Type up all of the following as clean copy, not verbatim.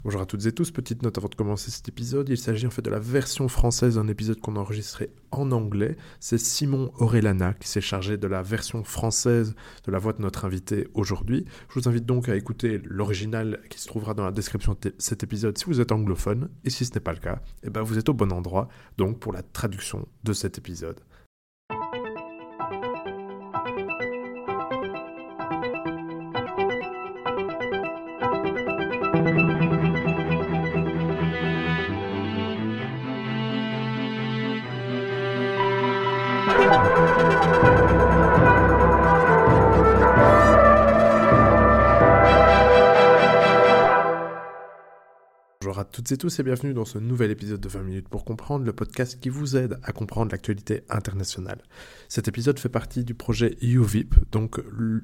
Bonjour à toutes et tous, petite note avant de commencer cet épisode, il s'agit en fait de la version française d'un épisode qu'on a enregistré en anglais. C'est Simon Orellana qui s'est chargé de la version française de la voix de notre invité aujourd'hui. Je vous invite donc à écouter l'original qui se trouvera dans la description de cet épisode si vous êtes anglophone, et si ce n'est pas le cas, vous êtes au bon endroit donc pour la traduction de cet épisode. Bonjour à toutes et tous et bienvenue dans ce nouvel épisode de 20 minutes pour comprendre, le podcast qui vous aide à comprendre l'actualité internationale. Cet épisode fait partie du projet UVIP, donc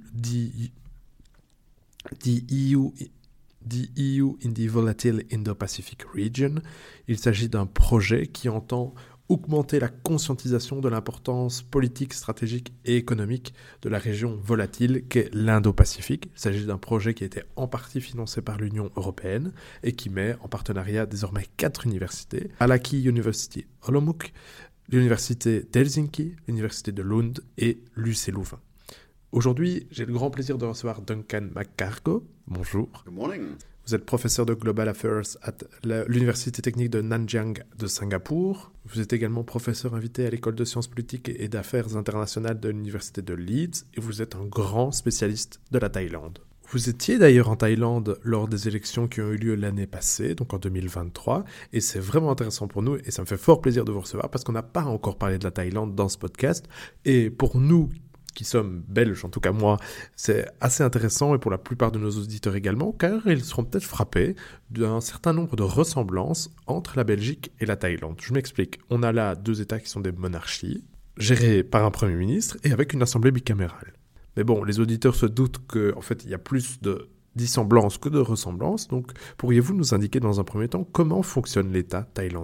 The EU in the Volatile Indo-Pacific Region. Il s'agit d'un projet qui entend augmenter la conscientisation de l'importance politique, stratégique et économique de la région volatile qu'est l'Indo-Pacifique. Il s'agit d'un projet qui a été en partie financé par l'Union européenne et qui met en partenariat désormais 4 universités: Alaki University Olomouc, l'Université d'Helsinki, l'Université de Lund et l'UC Louvain. Aujourd'hui, j'ai le grand plaisir de recevoir Duncan McCargo. Bonjour. Good morning. Vous êtes professeur de Global Affairs à l'Université technique de Nanyang de Singapour. Vous êtes également professeur invité à l'École de sciences politiques et d'affaires internationales de l'Université de Leeds et vous êtes un grand spécialiste de la Thaïlande. Vous étiez d'ailleurs en Thaïlande lors des élections qui ont eu lieu l'année passée, donc en 2023, et c'est vraiment intéressant pour nous et ça me fait fort plaisir de vous recevoir parce qu'on n'a pas encore parlé de la Thaïlande dans ce podcast. Et pour nous qui sommes belges, en tout cas moi, c'est assez intéressant et pour la plupart de nos auditeurs également, car ils seront peut-être frappés d'un certain nombre de ressemblances entre la Belgique et la Thaïlande. Je m'explique, on a là 2 États qui sont des monarchies, gérées par un Premier ministre et avec une assemblée bicamérale. Mais bon, les auditeurs se doutent qu'en fait, il y a plus de dissemblances que de ressemblances, donc pourriez-vous nous indiquer dans un premier temps comment fonctionne l'État thaïlandais ?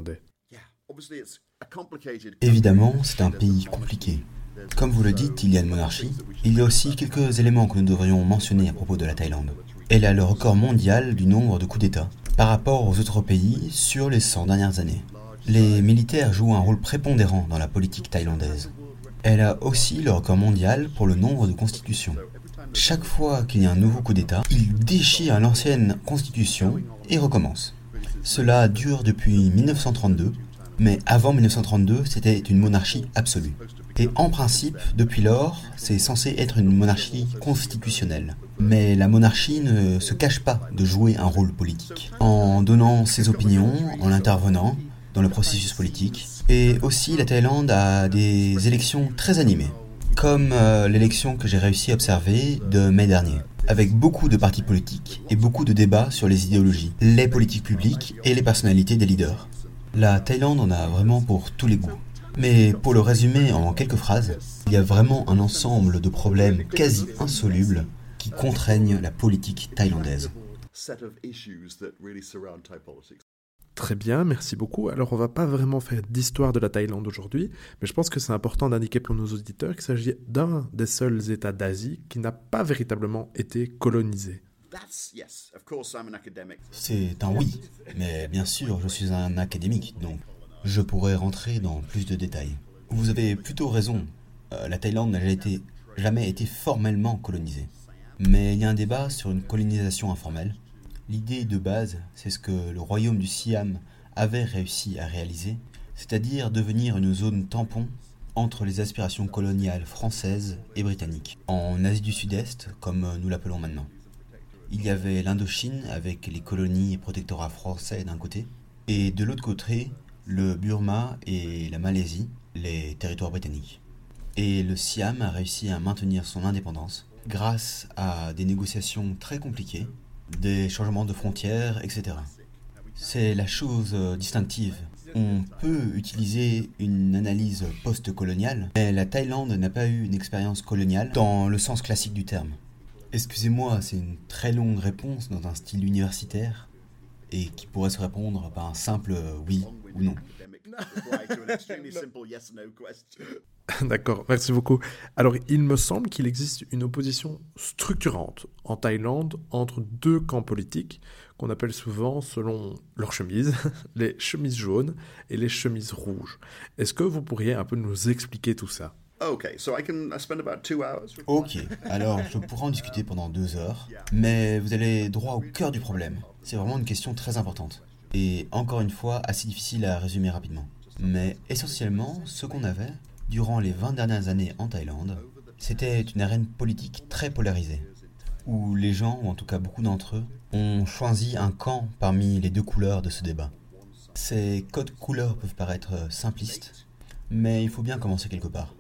Évidemment, c'est un pays compliqué. Comme vous le dites, il y a une monarchie. Il y a aussi quelques éléments que nous devrions mentionner à propos de la Thaïlande. Elle a le record mondial du nombre de coups d'État par rapport aux autres pays sur les 100 dernières années. Les militaires jouent un rôle prépondérant dans la politique thaïlandaise. Elle a aussi le record mondial pour le nombre de constitutions. Chaque fois qu'il y a un nouveau coup d'État, il déchire l'ancienne constitution et recommence. Cela dure depuis 1932, mais avant 1932, c'était une monarchie absolue. Et en principe, depuis lors, c'est censé être une monarchie constitutionnelle. Mais la monarchie ne se cache pas de jouer un rôle politique, en donnant ses opinions, en intervenant dans le processus politique. Et aussi, la Thaïlande a des élections très animées, comme l'élection que j'ai réussi à observer de mai dernier, avec beaucoup de partis politiques et beaucoup de débats sur les idéologies, les politiques publiques et les personnalités des leaders. La Thaïlande en a vraiment pour tous les goûts. Mais pour le résumer en quelques phrases, il y a vraiment un ensemble de problèmes quasi insolubles qui contraignent la politique thaïlandaise. Très bien, merci beaucoup. Alors on va pas vraiment faire d'histoire de la Thaïlande aujourd'hui, mais je pense que c'est important d'indiquer pour nos auditeurs qu'il s'agit d'un des seuls États d'Asie qui n'a pas véritablement été colonisé. C'est un oui, mais bien sûr, je suis un académique, donc je pourrais rentrer dans plus de détails. Vous avez plutôt raison, la Thaïlande n'a jamais été formellement colonisée. Mais il y a un débat sur une colonisation informelle. L'idée de base, c'est ce que le royaume du Siam avait réussi à réaliser, c'est-à-dire devenir une zone tampon entre les aspirations coloniales françaises et britanniques, en Asie du Sud-Est, comme nous l'appelons maintenant. Il y avait l'Indochine avec les colonies et protectorats français d'un côté, et de l'autre côté, le Burma et la Malaisie, les territoires britanniques. Et le Siam a réussi à maintenir son indépendance grâce à des négociations très compliquées, des changements de frontières, etc. C'est la chose distinctive. On peut utiliser une analyse post-coloniale, mais la Thaïlande n'a pas eu une expérience coloniale dans le sens classique du terme. Excusez-moi, c'est une très longue réponse dans un style universitaire et qui pourrait se répondre par un simple oui ou non. D'accord, merci beaucoup. Alors, il me semble qu'il existe une opposition structurante en Thaïlande entre deux camps politiques qu'on appelle souvent, selon leur chemise, les chemises jaunes et les chemises rouges. Est-ce que vous pourriez un peu nous expliquer tout ça? Ok, alors je pourrais en discuter pendant 2 heures, mais vous allez droit au cœur du problème. C'est vraiment une question très importante. Et encore une fois, assez difficile à résumer rapidement. Mais essentiellement, ce qu'on avait, durant les 20 dernières années en Thaïlande, c'était une arène politique très polarisée, où les gens, ou en tout cas beaucoup d'entre eux, ont choisi un camp parmi les deux couleurs de ce débat. Ces codes couleurs peuvent paraître simplistes, mais il faut bien commencer quelque part.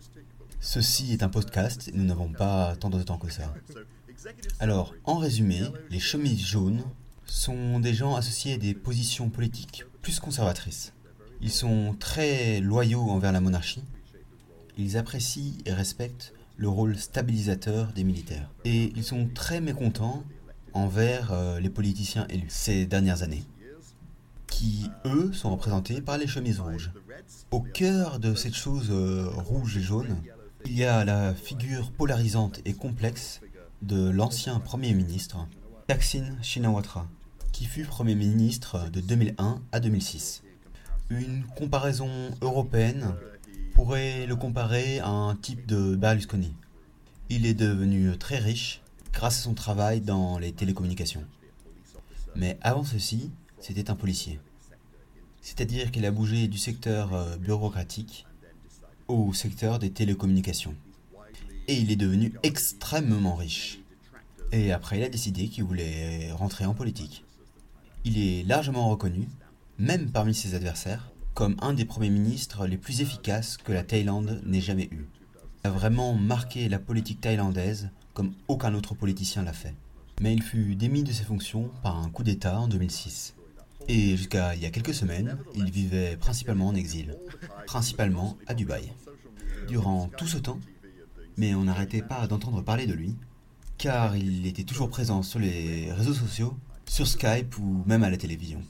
Ceci est un podcast et nous n'avons pas tant de temps que ça. Alors, en résumé, les chemises jaunes sont des gens associés à des positions politiques plus conservatrices. Ils sont très loyaux envers la monarchie. Ils apprécient et respectent le rôle stabilisateur des militaires. Et ils sont très mécontents envers les politiciens élus ces dernières années, qui, eux, sont représentés par les chemises rouges. Au cœur de cette chose rouge et jaune, il y a la figure polarisante et complexe de l'ancien Premier ministre, Thaksin Shinawatra, qui fut Premier ministre de 2001 à 2006. Une comparaison européenne pourrait le comparer à un type de Berlusconi. Il est devenu très riche grâce à son travail dans les télécommunications. Mais avant ceci, c'était un policier. C'est-à-dire qu'il a bougé du secteur bureaucratique au secteur des télécommunications. Et il est devenu extrêmement riche. Et après, il a décidé qu'il voulait rentrer en politique. Il est largement reconnu, même parmi ses adversaires, comme un des premiers ministres les plus efficaces que la Thaïlande n'ait jamais eu. Il a vraiment marqué la politique thaïlandaise comme aucun autre politicien l'a fait. Mais il fut démis de ses fonctions par un coup d'État en 2006. Et jusqu'à il y a quelques semaines, il vivait principalement en exil, principalement à Dubaï. Durant tout ce temps, mais on n'arrêtait pas d'entendre parler de lui, car il était toujours présent sur les réseaux sociaux, sur Skype ou même à la télévision.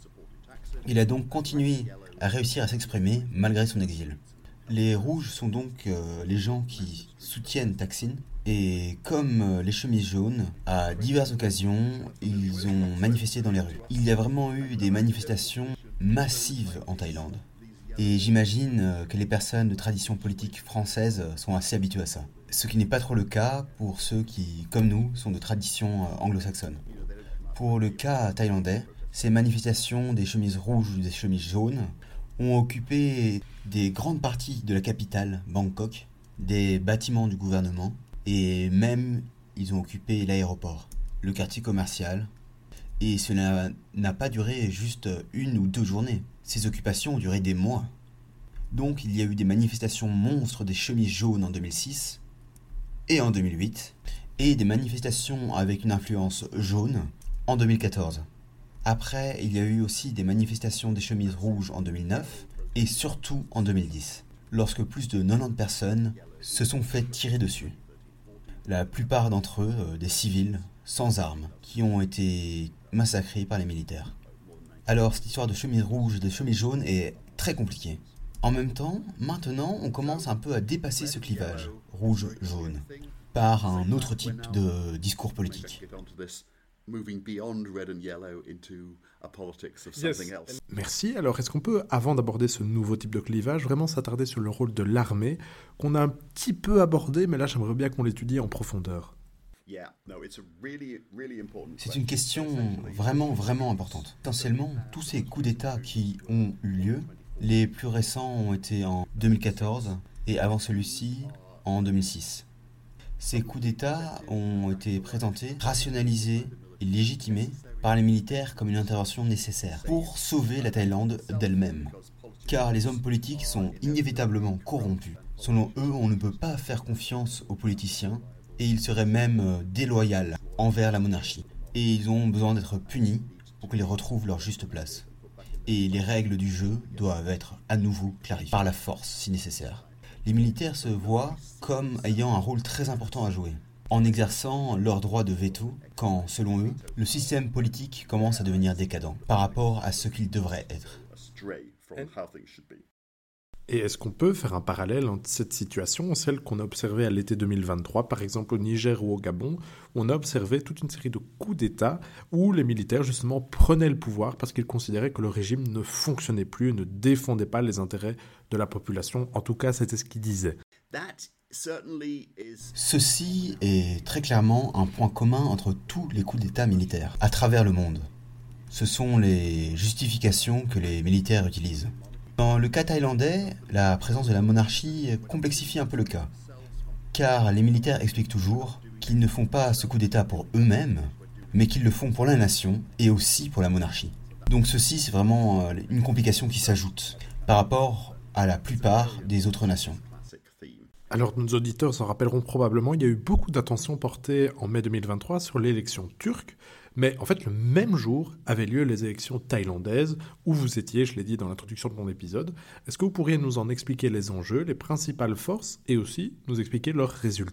Il a donc continué à réussir à s'exprimer malgré son exil. Les rouges sont donc les gens qui soutiennent Thaksin, et comme les chemises jaunes, à diverses occasions, ils ont manifesté dans les rues. Il y a vraiment eu des manifestations massives en Thaïlande. Et j'imagine que les personnes de tradition politique française sont assez habituées à ça. Ce qui n'est pas trop le cas pour ceux qui, comme nous, sont de tradition anglo-saxonne. Pour le cas thaïlandais, ces manifestations des chemises rouges ou des chemises jaunes ont occupé des grandes parties de la capitale, Bangkok, des bâtiments du gouvernement, et même ils ont occupé l'aéroport, le quartier commercial, et cela n'a pas duré juste 1 ou 2 journées. Ces occupations ont duré des mois. Donc il y a eu des manifestations monstres des chemises jaunes en 2006 et en 2008, et des manifestations avec une influence jaune en 2014. Après, il y a eu aussi des manifestations des chemises rouges en 2009 et surtout en 2010, lorsque plus de 90 personnes se sont fait tirer dessus. La plupart d'entre eux, des civils, sans armes, qui ont été massacrés par les militaires. Alors, cette histoire de chemise rouge et de chemise jaune est très compliquée. En même temps, maintenant, on commence un peu à dépasser ce clivage, rouge-jaune, par un autre type de discours politique. Merci. Alors, est-ce qu'on peut, avant d'aborder ce nouveau type de clivage, vraiment s'attarder sur le rôle de l'armée, qu'on a un petit peu abordé, mais là, j'aimerais bien qu'on l'étudie en profondeur. C'est une question vraiment importante. Essentiellement, tous ces coups d'État qui ont eu lieu, les plus récents ont été en 2014 et avant celui-ci, en 2006. Ces coups d'État ont été présentés, rationalisés et légitimés par les militaires comme une intervention nécessaire pour sauver la Thaïlande d'elle-même. Car les hommes politiques sont inévitablement corrompus. Selon eux, on ne peut pas faire confiance aux politiciens et ils seraient même déloyaux envers la monarchie. Et ils ont besoin d'être punis pour qu'ils retrouvent leur juste place. Et les règles du jeu doivent être à nouveau clarifiées, par la force si nécessaire. Les militaires se voient comme ayant un rôle très important à jouer, en exerçant leur droit de veto quand, selon eux, le système politique commence à devenir décadent par rapport à ce qu'il devrait être. Et est-ce qu'on peut faire un parallèle entre cette situation, celle qu'on a observée à l'été 2023, par exemple au Niger ou au Gabon, où on a observé toute une série de coups d'État où les militaires justement prenaient le pouvoir parce qu'ils considéraient que le régime ne fonctionnait plus et ne défendait pas les intérêts de la population. En tout cas, c'était ce qu'ils disaient. Ceci est très clairement un point commun entre tous les coups d'État militaires à travers le monde. Ce sont les justifications que les militaires utilisent. Dans le cas thaïlandais, la présence de la monarchie complexifie un peu le cas, car les militaires expliquent toujours qu'ils ne font pas ce coup d'État pour eux-mêmes, mais qu'ils le font pour la nation et aussi pour la monarchie. Donc ceci, c'est vraiment une complication qui s'ajoute par rapport à la plupart des autres nations. Alors nos auditeurs s'en rappelleront probablement, il y a eu beaucoup d'attention portée en mai 2023 sur l'élection turque, mais en fait le même jour avaient lieu les élections thaïlandaises, où vous étiez, je l'ai dit dans l'introduction de mon épisode. Est-ce que vous pourriez nous en expliquer les enjeux, les principales forces, et aussi nous expliquer leurs résultats ?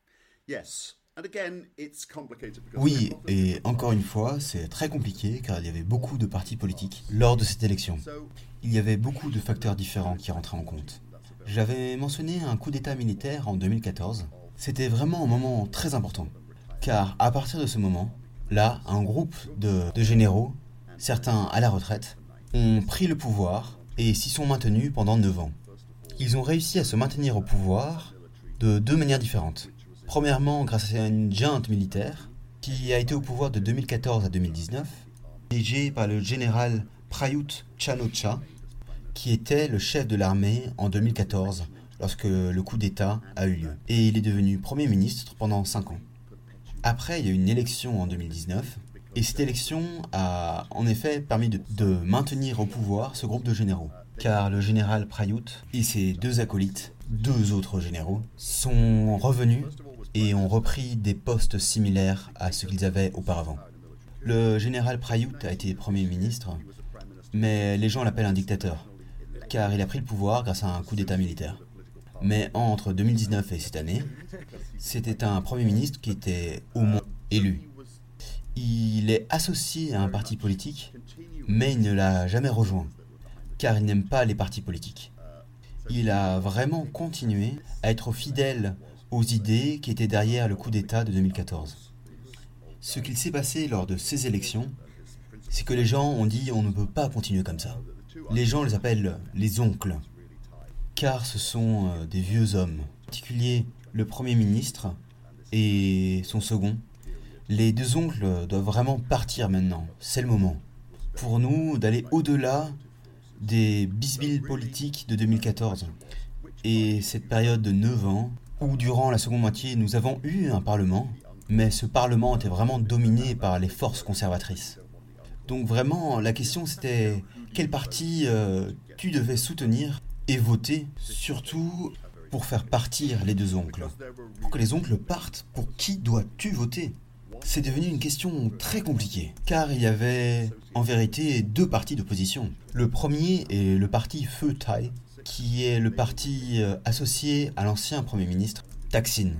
Oui, et encore une fois, c'est très compliqué car il y avait beaucoup de partis politiques lors de cette élection. Il y avait beaucoup de facteurs différents qui rentraient en compte. J'avais mentionné un coup d'État militaire en 2014. C'était vraiment un moment très important, car à partir de ce moment, là, un groupe de généraux, certains à la retraite, ont pris le pouvoir et s'y sont maintenus pendant 9 ans. Ils ont réussi à se maintenir au pouvoir de 2 manières différentes. Premièrement, grâce à une junte militaire qui a été au pouvoir de 2014 à 2019, dirigée par le général Prayut Chan-o-cha, qui était le chef de l'armée en 2014 lorsque le coup d'État a eu lieu. Et il est devenu Premier ministre pendant 5 ans. Après, il y a eu une élection en 2019, et cette élection a en effet permis de maintenir au pouvoir ce groupe de généraux. Car le général Prayut et ses 2 acolytes, 2 autres généraux, sont revenus et ont repris des postes similaires à ce qu'ils avaient auparavant. Le général Prayut a été Premier ministre, mais les gens l'appellent un dictateur, car il a pris le pouvoir grâce à un coup d'État militaire. Mais entre 2019 et cette année, c'était un Premier ministre qui était au moins élu. Il est associé à un parti politique, mais il ne l'a jamais rejoint, car il n'aime pas les partis politiques. Il a vraiment continué à être fidèle aux idées qui étaient derrière le coup d'État de 2014. Ce qu'il s'est passé lors de ces élections, c'est que les gens ont dit on ne peut pas continuer comme ça. Les gens les appellent les oncles, car ce sont des vieux hommes. En particulier le Premier ministre et son second. Les 2 oncles doivent vraiment partir maintenant, c'est le moment. Pour nous d'aller au-delà des bisbilles politiques de 2014 et cette période de 9 ans où durant la seconde moitié nous avons eu un parlement, mais ce parlement était vraiment dominé par les forces conservatrices. Donc vraiment la question c'était quel parti tu devais soutenir et voter, surtout pour faire partir les 2 oncles. Pour que les oncles partent, pour qui dois-tu voter ? C'est devenu une question très compliquée, car il y avait en vérité 2 partis d'opposition. Le premier est le parti Pheu Thai, qui est le parti associé à l'ancien Premier ministre Thaksin,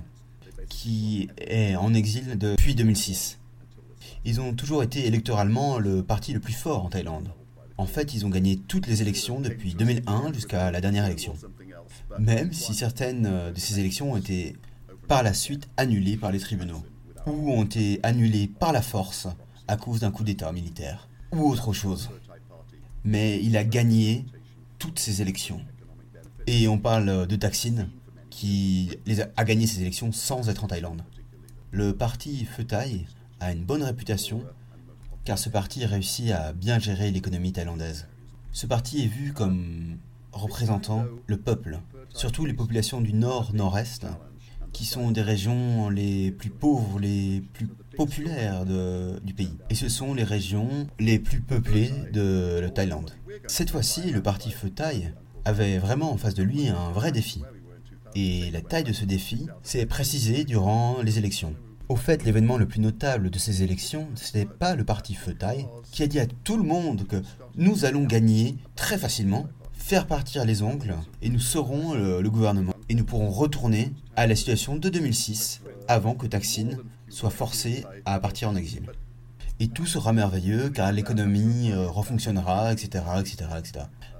qui est en exil depuis 2006. Ils ont toujours été électoralement le parti le plus fort en Thaïlande. En fait, ils ont gagné toutes les élections depuis 2001 jusqu'à la dernière élection. Même si certaines de ces élections ont été par la suite annulées par les tribunaux, ou ont été annulées par la force à cause d'un coup d'État militaire, ou autre chose. Mais il a gagné toutes ces élections. Et on parle de Thaksin, qui a gagné ces élections sans être en Thaïlande. Le parti Pheu Thai a une bonne réputation, car ce parti réussit à bien gérer l'économie thaïlandaise. Ce parti est vu comme représentant le peuple, surtout les populations du nord-nord-est, qui sont des régions les plus pauvres, les plus populaires du pays. Et ce sont les régions les plus peuplées de la Thaïlande. Cette fois-ci, le parti Pheu Thai avait vraiment en face de lui un vrai défi. Et la taille de ce défi s'est précisée durant les élections. Au fait, l'événement le plus notable de ces élections, ce n'est pas le parti Pheu Thai qui a dit à tout le monde que nous allons gagner très facilement, faire partir les oncles, et nous serons le gouvernement. Et nous pourrons retourner à la situation de 2006, avant que Thaksin soit forcé à partir en exil. Et tout sera merveilleux, car l'économie refonctionnera, etc., etc., etc.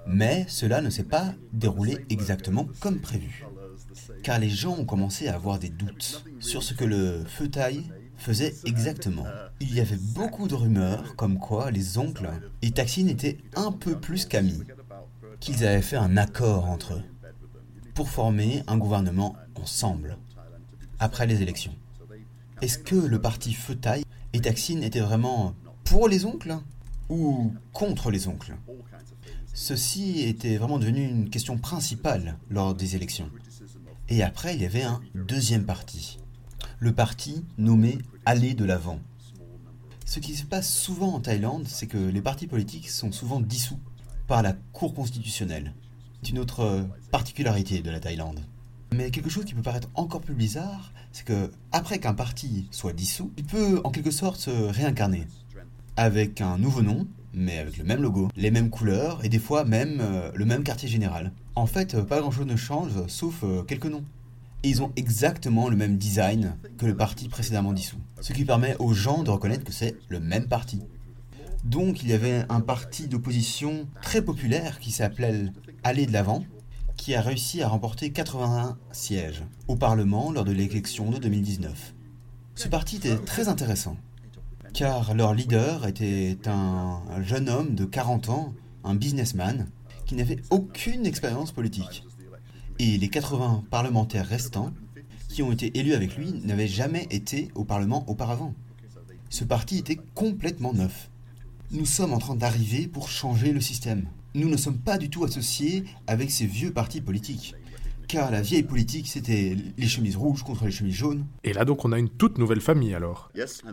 Mais cela ne s'est pas déroulé exactement comme prévu. Car les gens ont commencé à avoir des doutes sur ce que le Pheu Thai faisait exactement. Il y avait beaucoup de rumeurs comme quoi les oncles et Thaksin étaient un peu plus qu'amis, qu'ils avaient fait un accord entre eux pour former un gouvernement ensemble après les élections. Est-ce que le parti Pheu Thai et Thaksin étaient vraiment pour les oncles ou contre les oncles? Ceci était vraiment devenu une question principale lors des élections. Et après, il y avait un deuxième parti. Le parti nommé Aller de l'Avant. Ce qui se passe souvent en Thaïlande, c'est que les partis politiques sont souvent dissous par la Cour constitutionnelle. C'est une autre particularité de la Thaïlande. Mais quelque chose qui peut paraître encore plus bizarre, c'est que après qu'un parti soit dissous, il peut en quelque sorte se réincarner. Avec un nouveau nom, mais avec le même logo, les mêmes couleurs et des fois même le même quartier général. En fait, pas grand chose ne change, sauf quelques noms. Et ils ont exactement le même design que le parti précédemment dissous. Ce qui permet aux gens de reconnaître que c'est le même parti. Donc il y avait un parti d'opposition très populaire qui s'appelait Aller de l'Avant, qui a réussi à remporter 81 sièges au Parlement lors de l'élection de 2019. Ce parti était très intéressant, car leur leader était un jeune homme de 40 ans, un businessman, qui n'avait aucune expérience politique. Et les 80 parlementaires restants, qui ont été élus avec lui, n'avaient jamais été au Parlement auparavant. Ce parti était complètement neuf. Nous sommes en train d'arriver pour changer le système. Nous ne sommes pas du tout associés avec ces vieux partis politiques. Car la vieille politique, c'était les chemises rouges contre les chemises jaunes. Et là donc on a une toute nouvelle famille alors.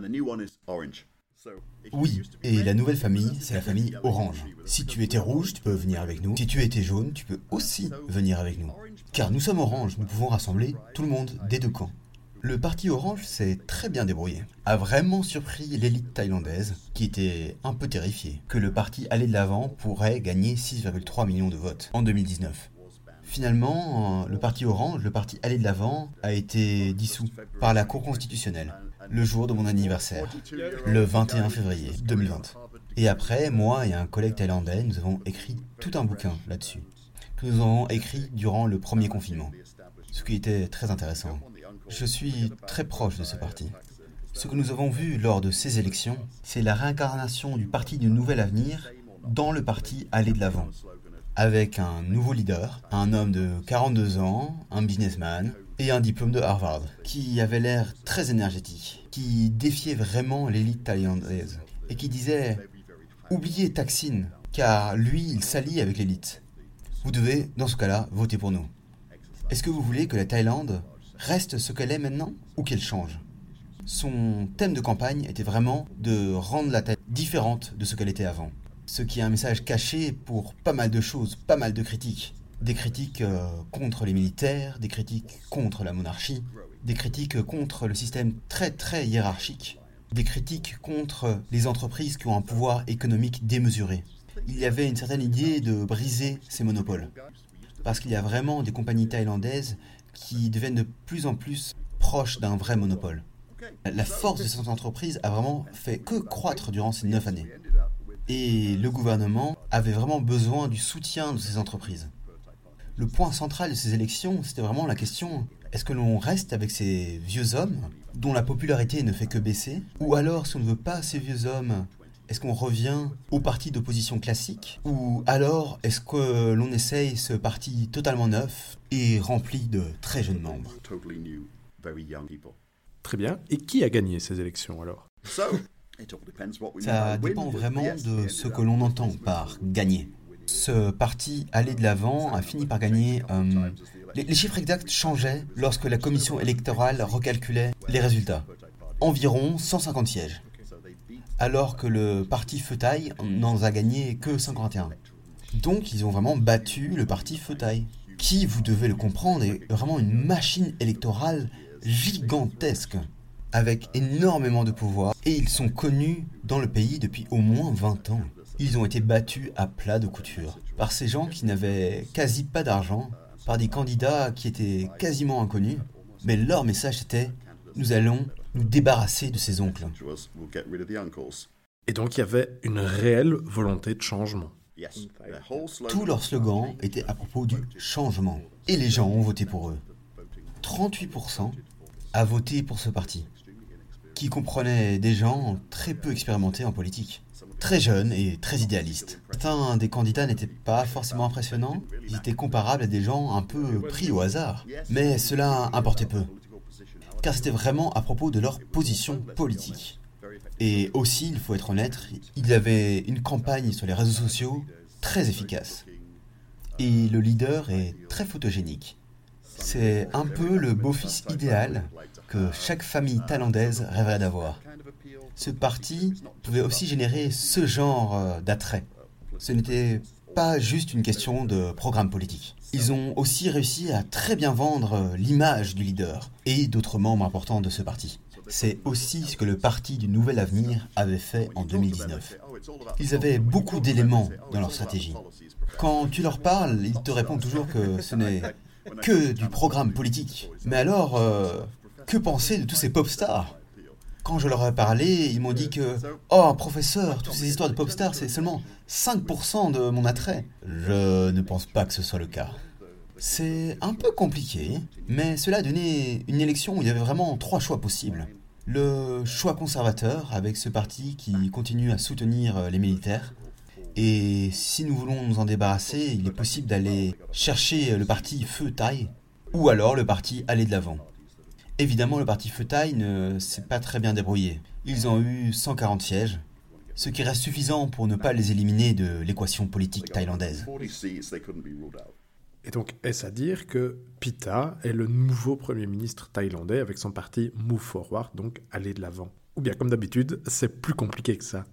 Oui, et la nouvelle famille, c'est la famille Orange. Si tu étais rouge, tu peux venir avec nous. Si tu étais jaune, tu peux aussi venir avec nous. Car nous sommes Orange, nous pouvons rassembler tout le monde des deux camps. Le parti Orange s'est très bien débrouillé. A vraiment surpris l'élite thaïlandaise, qui était un peu terrifiée, que le parti Aller de l'Avant pourrait gagner 6,3 millions de votes en 2019. Finalement, le parti Orange, le parti Aller de l'Avant, a été dissous par la Cour constitutionnelle, le jour de mon anniversaire, le 21 février 2020. Et après, moi et un collègue thaïlandais, nous avons écrit tout un bouquin là-dessus, que nous avons écrit durant le premier confinement, ce qui était très intéressant. Je suis très proche de ce parti. Ce que nous avons vu lors de ces élections, c'est la réincarnation du parti du Nouvel Avenir dans le parti Aller de l'Avant, avec un nouveau leader, un homme de 42 ans, un businessman et un diplôme de Harvard, qui avait l'air très énergétique, qui défiait vraiment l'élite thaïlandaise, et qui disait « Oubliez Thaksin, car lui, il s'allie avec l'élite. Vous devez, dans ce cas-là, voter pour nous. Est-ce que vous voulez que la Thaïlande reste ce qu'elle est maintenant, ou qu'elle change ?» Son thème de campagne était vraiment de rendre la Thaïlande différente de ce qu'elle était avant. Ce qui est un message caché pour pas mal de choses, pas mal de critiques. Des critiques contre les militaires, des critiques contre la monarchie, des critiques contre le système très très hiérarchique, des critiques contre les entreprises qui ont un pouvoir économique démesuré. Il y avait une certaine idée de briser ces monopoles. Parce qu'il y a vraiment des compagnies thaïlandaises qui deviennent de plus en plus proches d'un vrai monopole. La force de cette entreprise a vraiment fait que croître durant ces 9 années. Et le gouvernement avait vraiment besoin du soutien de ces entreprises. Le point central de ces élections, c'était vraiment la question, est-ce que l'on reste avec ces vieux hommes, dont la popularité ne fait que baisser, ou alors, si on ne veut pas ces vieux hommes, est-ce qu'on revient au parti d'opposition classique, ou alors est-ce que l'on essaye ce parti totalement neuf et rempli de très jeunes membres? Très bien. Et qui a gagné ces élections alors? Ça dépend vraiment de ce que l'on entend par gagner. Ce parti Aller de l'Avant a fini par gagner. Les chiffres exacts changeaient lorsque la commission électorale recalculait les résultats. Environ 150 sièges. Alors que le parti Pheu Thai n'en a gagné que 51. Donc ils ont vraiment battu le parti Pheu Thai, qui, vous devez le comprendre, est vraiment une machine électorale gigantesque, avec énormément de pouvoir, et ils sont connus dans le pays depuis au moins 20 ans. Ils ont été battus à plat de couture par ces gens qui n'avaient quasi pas d'argent, par des candidats qui étaient quasiment inconnus, mais leur message était « Nous allons nous débarrasser de ces oncles ». Et donc il y avait une réelle volonté de changement. Tout leur slogan était à propos du changement. Et les gens ont voté pour eux. 38% a voté pour ce parti, qui comprenait des gens très peu expérimentés en politique, très jeunes et très idéalistes. Certains des candidats n'étaient pas forcément impressionnants, ils étaient comparables à des gens un peu pris au hasard. Mais cela importait peu, car c'était vraiment à propos de leur position politique. Et aussi, il faut être honnête, il y avait une campagne sur les réseaux sociaux très efficace. Et le leader est très photogénique. C'est un peu le beau-fils idéal que chaque famille thaïlandaise rêverait d'avoir. Ce parti pouvait aussi générer ce genre d'attrait. Ce n'était pas juste une question de programme politique. Ils ont aussi réussi à très bien vendre l'image du leader et d'autres membres importants de ce parti. C'est aussi ce que le Parti du Nouvel Avenir avait fait en 2019. Ils avaient beaucoup d'éléments dans leur stratégie. Quand tu leur parles, ils te répondent toujours que ce n'est que du programme politique. Mais alors, que penser de tous ces pop stars ? Quand je leur ai parlé, ils m'ont dit que « Oh, professeur, toutes ces histoires de pop stars, c'est seulement 5% de mon attrait. » Je ne pense pas que ce soit le cas. C'est un peu compliqué, mais cela a donné une élection où il y avait vraiment 3 choix possibles. Le choix conservateur, avec ce parti qui continue à soutenir les militaires. Et si nous voulons nous en débarrasser, il est possible d'aller chercher le parti Feu Thaï, ou alors le parti Aller de l'Avant. Évidemment, le parti Feu Thaï ne s'est pas très bien débrouillé. Ils ont eu 140 sièges, ce qui reste suffisant pour ne pas les éliminer de l'équation politique thaïlandaise. Et donc, est-ce à dire que Pita est le nouveau Premier ministre thaïlandais avec son parti Move Forward, donc aller de l'avant? Ou bien, comme d'habitude, c'est plus compliqué que ça?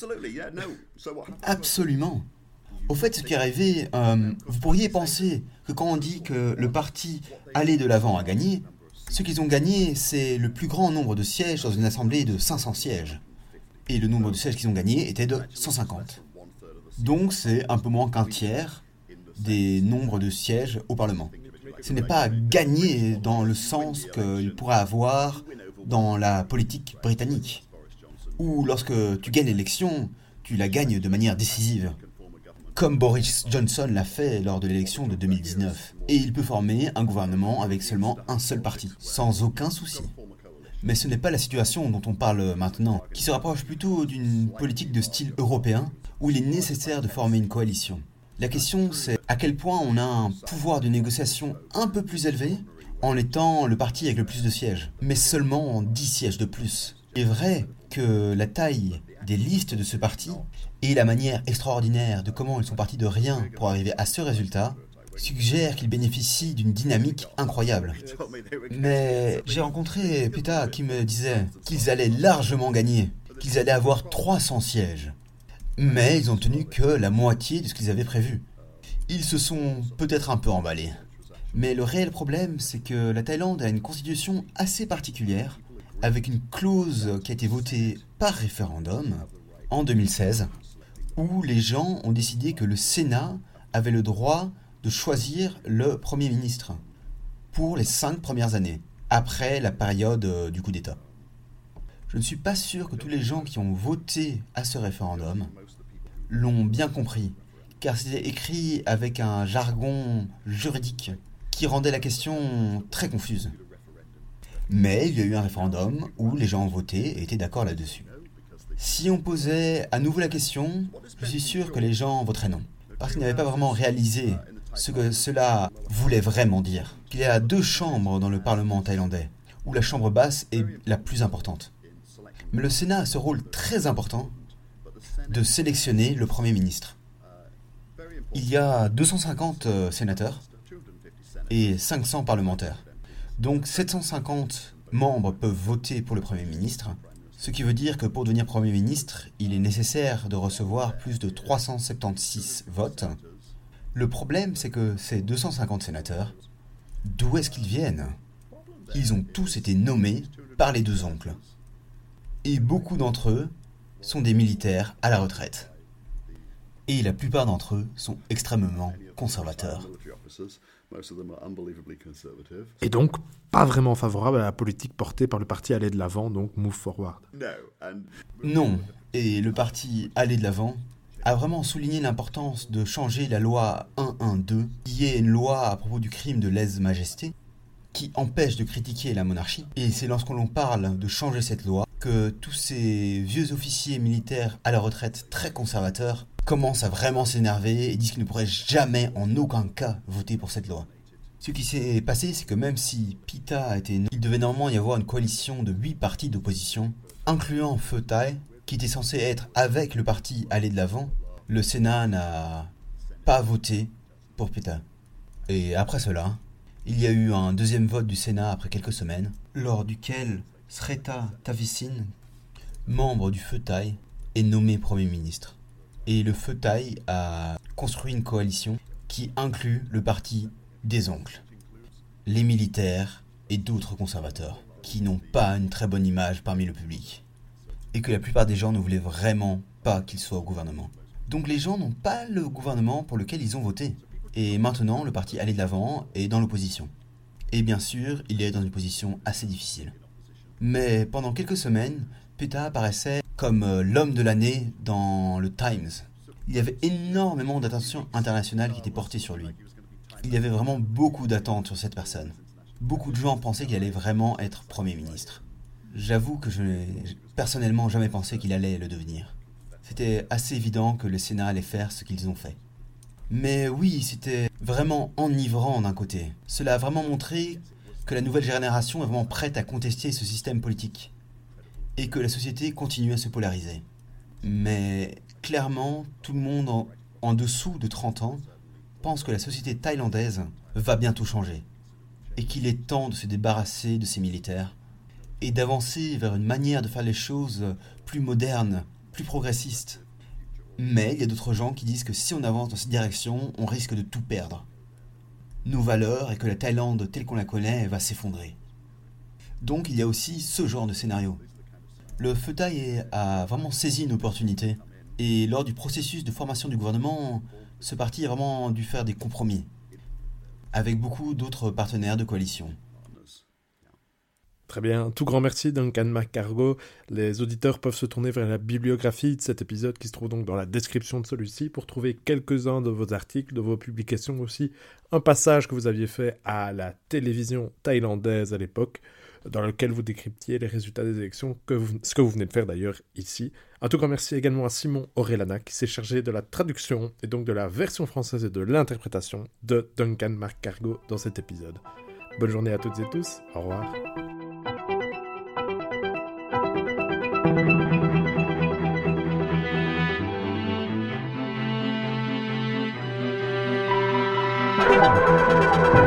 Absolument. Au fait, ce qui est arrivé, vous pourriez penser que quand on dit que le parti aller de l'avant a gagné, ce qu'ils ont gagné, c'est le plus grand nombre de sièges dans une assemblée de 500 sièges. Et le nombre de sièges qu'ils ont gagné était de 150. Donc c'est un peu moins qu'un tiers des nombres de sièges au Parlement. Ce n'est pas gagner dans le sens qu'il pourrait avoir dans la politique britannique, où lorsque tu gagnes l'élection, tu la gagnes de manière décisive, comme Boris Johnson l'a fait lors de l'élection de 2019. Et il peut former un gouvernement avec seulement un seul parti, sans aucun souci. Mais ce n'est pas la situation dont on parle maintenant, qui se rapproche plutôt d'une politique de style européen, où il est nécessaire de former une coalition. La question, c'est à quel point on a un pouvoir de négociation un peu plus élevé en étant le parti avec le plus de sièges, mais seulement 10 sièges de plus. Il est vrai que la taille des listes de ce parti et la manière extraordinaire de comment ils sont partis de rien pour arriver à ce résultat suggèrent qu'ils bénéficient d'une dynamique incroyable. Mais j'ai rencontré Pita qui me disait qu'ils allaient largement gagner, qu'ils allaient avoir 300 sièges. Mais ils ont tenu que la moitié de ce qu'ils avaient prévu. Ils se sont peut-être un peu emballés. Mais le réel problème, c'est que la Thaïlande a une constitution assez particulière, avec une clause qui a été votée par référendum en 2016, où les gens ont décidé que le Sénat avait le droit de choisir le Premier ministre pour les 5 premières années, après la période du coup d'État. Je ne suis pas sûr que tous les gens qui ont voté à ce référendum l'ont bien compris, car c'était écrit avec un jargon juridique qui rendait la question très confuse. Mais il y a eu un référendum où les gens ont voté et étaient d'accord là-dessus. Si on posait à nouveau la question, je suis sûr que les gens voteraient non, parce qu'ils n'avaient pas vraiment réalisé ce que cela voulait vraiment dire. Il y a 2 chambres dans le Parlement thaïlandais, où la chambre basse est la plus importante. Mais le Sénat a ce rôle très important de sélectionner le Premier ministre. Il y a 250 sénateurs et 500 parlementaires. Donc 750 membres peuvent voter pour le Premier ministre, ce qui veut dire que pour devenir Premier ministre, il est nécessaire de recevoir plus de 376 votes. Le problème, c'est que ces 250 sénateurs, d'où est-ce qu'ils viennent ? Ils ont tous été nommés par les 2 oncles. Et beaucoup d'entre eux sont des militaires à la retraite. Et la plupart d'entre eux sont extrêmement conservateurs. Et donc, pas vraiment favorable à la politique portée par le parti Aller de l'Avant, donc Move Forward. Non, et le parti Aller de l'Avant a vraiment souligné l'importance de changer la loi 112, qui est une loi à propos du crime de lèse-majesté, qui empêche de critiquer la monarchie. Et c'est lorsqu'on l'on parle de changer cette loi que tous ces vieux officiers militaires à la retraite très conservateurs commencent à vraiment s'énerver et disent qu'ils ne pourraient jamais en aucun cas voter pour cette loi. Ce qui s'est passé, c'est que même si Pita a été né, il devait normalement y avoir une coalition de 8 partis d'opposition, incluant Pheu Thai, qui était censé être avec le parti aller de l'avant. Le Sénat n'a pas voté pour Pita. Et après cela, il y a eu un deuxième vote du Sénat après quelques semaines, lors duquel Srettha Thavisin, membre du Pheu Thai, est nommé Premier ministre. Et le Pheu Thai a construit une coalition qui inclut le parti des oncles, les militaires et d'autres conservateurs, qui n'ont pas une très bonne image parmi le public, et que la plupart des gens ne voulaient vraiment pas qu'ils soient au gouvernement. Donc les gens n'ont pas le gouvernement pour lequel ils ont voté. Et maintenant, le parti Aller de l'Avant est dans l'opposition. Et bien sûr, il est dans une position assez difficile. Mais pendant quelques semaines, Pita apparaissait comme l'homme de l'année dans le Times. Il y avait énormément d'attention internationale qui était portée sur lui. Il y avait vraiment beaucoup d'attentes sur cette personne. Beaucoup de gens pensaient qu'il allait vraiment être Premier ministre. J'avoue que je n'ai personnellement jamais pensé qu'il allait le devenir. C'était assez évident que le Sénat allait faire ce qu'ils ont fait. Mais oui, c'était vraiment enivrant d'un côté. Cela a vraiment montré que la nouvelle génération est vraiment prête à contester ce système politique. Et que la société continue à se polariser. Mais clairement, tout le monde en dessous de 30 ans pense que la société thaïlandaise va bientôt changer. Et qu'il est temps de se débarrasser de ces militaires et d'avancer vers une manière de faire les choses plus moderne, plus progressiste. Mais il y a d'autres gens qui disent que si on avance dans cette direction, on risque de tout perdre. Nos valeurs et que la Thaïlande telle qu'on la connaît va s'effondrer. Donc il y a aussi ce genre de scénario. Le Pheu Thai a vraiment saisi une opportunité. Et lors du processus de formation du gouvernement, ce parti a vraiment dû faire des compromis avec beaucoup d'autres partenaires de coalition. Très bien, tout grand merci Duncan McCargo. Les auditeurs peuvent se tourner vers la bibliographie de cet épisode qui se trouve donc dans la description de celui-ci pour trouver quelques-uns de vos articles, de vos publications aussi, un passage que vous aviez fait à la télévision thaïlandaise à l'époque, dans lequel vous décryptiez les résultats des élections, ce que vous venez de faire d'ailleurs ici. Un tout grand merci également à Simon Orellana qui s'est chargé de la traduction et donc de la version française et de l'interprétation de Duncan McCargo dans cet épisode. Bonne journée à toutes et tous, au revoir. Thank you.